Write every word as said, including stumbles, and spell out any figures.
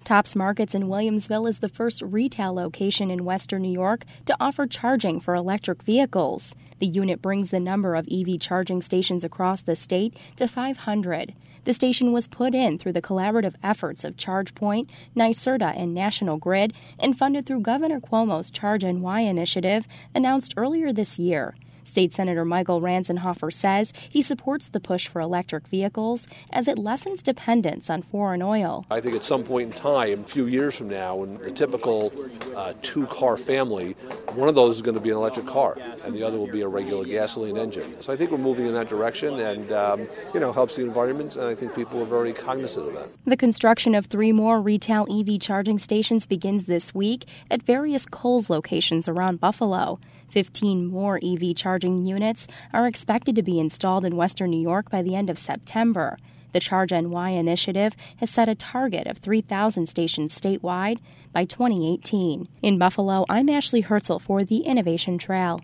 Tops Markets in Williamsville is the first retail location in western New York to offer charging for electric vehicles. The unit brings the number of E V charging stations across the state to five hundred. The station was put in through the collaborative efforts of ChargePoint, NYSERDA, and National Grid, and funded through Governor Cuomo's Charge N Y initiative, announced earlier this year. State Senator Michael Ranzenhofer says he supports the push for electric vehicles as it lessens dependence on foreign oil. I think at some point in time, a few years from now, when the typical uh, two-car family, one of those is going to be an electric car, and the other will be a regular gasoline engine. So I think we're moving in that direction, and um, you know, helps the environment, and I think people are very cognizant of that. The construction of three more retail E V charging stations begins this week at various Kohl's locations around Buffalo. Fifteen more E V charging units are expected to be installed in western New York by the end of September. The Charge N Y initiative has set a target of three thousand stations statewide by twenty eighteen. In Buffalo, I'm Ashley Herzl for the Innovation Trail.